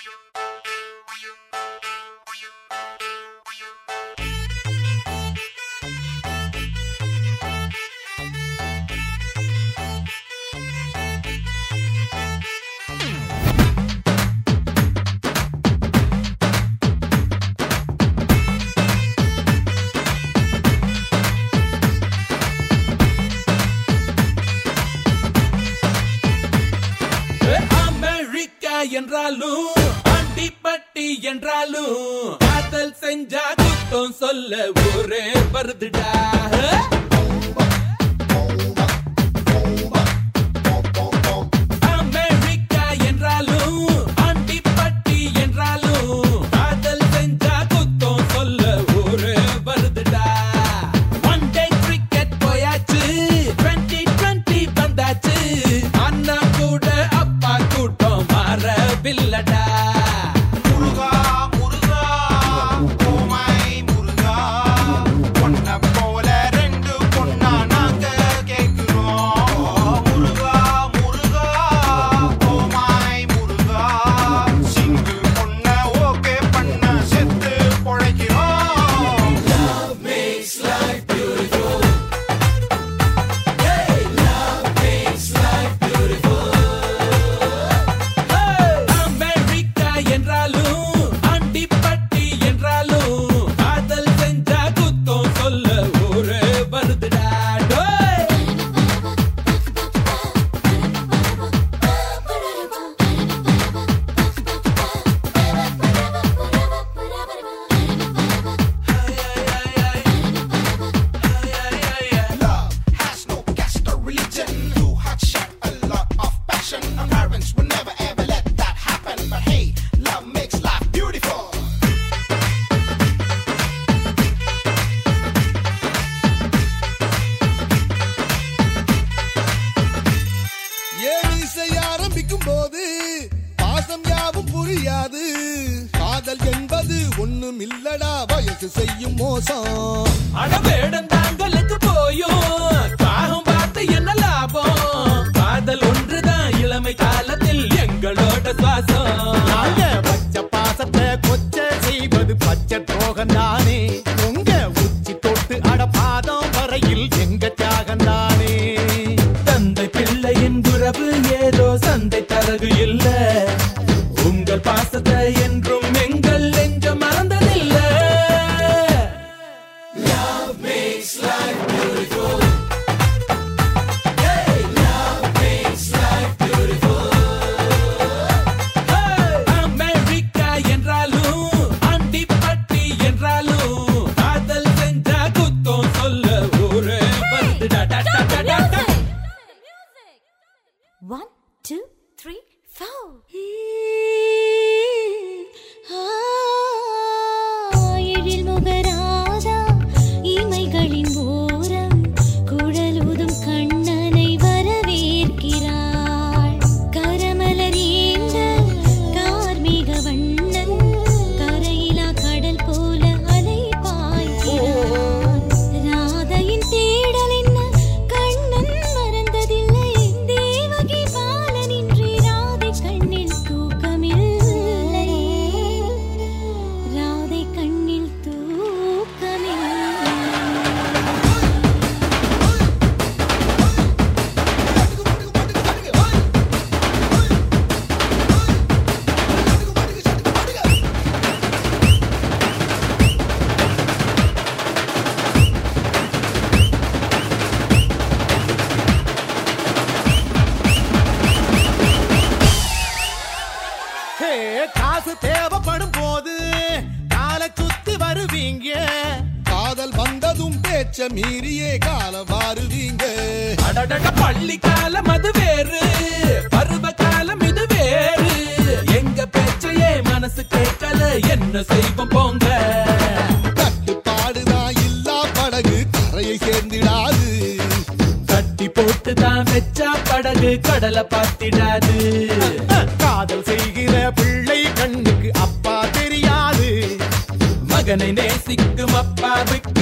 என்றாலும் அண்டிப்பட்டி என்றாலும் காதல் செஞ்சா குத்தம் சொல்ல ஊரே வருதுடா. அமெரிக்கா என்றாலும் அண்டிப்பட்டி என்றாலும் காதல் செஞ்சா குத்தம் சொல்ல ஊரே வருதுடா. ஒன் டே கிரிக்கெட் போயாச்சு, 2020 வந்தாச்சு, அண்ணா கூட அப்பா கூட்டம் மாறவில்லடா. முருகா முருகா ஓமாய் முருகா, பொண்ண போல ரெண்டு பொண்ணா நாங்க கேக்குறோம். முருகா முருகா ஓமாய் முருகா, சிங்கிள் பொண்ண ஓகே பண்ண செத்து பொழைக்கிறோம். Love makes life beautiful. Hey, love makes life beautiful. Hey, America என்றாலும் அண்டிப்பட்டி என்றாலும் காதல் செஞ்சா குத்தம் சொல்ல ஊரே வருதுடா. டோய் Love has no caste or religion. Too hot shot, a lot of passion. Our parents would never ever let that happen. But hey, love makes life beautiful. ஏணி செய்ய ஆரம்பிக்கும் போது பாசம் யாவும் புரியாது. காதல் என்பது ஒண்ணும் இல்லடா, வயசு செய்யும் மோசம். அடவேடந்தாங்களுக்கு போயும் தாகம் பார்த்து என்ன லாபம்? காதல் ஒன்றுதான் இளமை காலத்தில் எங்களோட சுவாசம். நாங்க பச்சை பாசத்தை கொச்சை செய்வது பச்சை துரோகம் தானே. உங்க உச்சி தொட்டு அடபாதம் வரையில் எங்க தியாகம் தானே. தந்தை பிள்ளையின் உறவு ஏதோ சந்தை தரகு இல்ல. உங்கள் பாசத்தை என்றும் எங்கள் நெஞ்சம் மறந்ததில்ல. Love makes life beautiful. Hey, love makes life beautiful. Hey, America என்றாலும் அண்டிப்பட்டி என்றாலும் காதல் செஞ்சா குத்தம் சொல்ல ஊரே வருதுடா. டா, டா, டா, டா, டா. One, two, three, four. எழில் முகராதா இமைகளின் ஓரம் குழலூதும் கண்ணனை வரவேற்கிறாள். கரமலர் ஏந்த கார்மேக வண்ணன் கரையிலா கடல் போல அலை பாய்கிறான். ராதையின் தேடல் என்ன கண்ணன் மறந்ததில்லை. தேவகி பாலனின்றி ராதை கண்ணில் தூக்கமில்லை. ராதை கண்ணில் தூக்கமில்லை. ஹே, காசு தேவைப்படும் போது காலை சுத்தி வருவீங்க. காதல் வந்ததும் பேச்ச மீறியே காலம் வாருவீங்க. அடடட பள்ளி காலம் அது வேறு, பருவ காலம் இது வேறு. எங்க பேச்சையே மனசு கேட்கல, என்ன செய்வோம் போங்க. கட்டுப்பாடுதான் இல்லா படகு கரையை சேர்ந்திடாது. கட்டி போட்டுதான் வெச்சா படகு கடலை பார்த்திடாது. காதல் செய்கிற பிள்ளை கண்ணுக்கு அப்பா தெரியாது. மகனை நேசிக்கும் அப்பாவுக்கு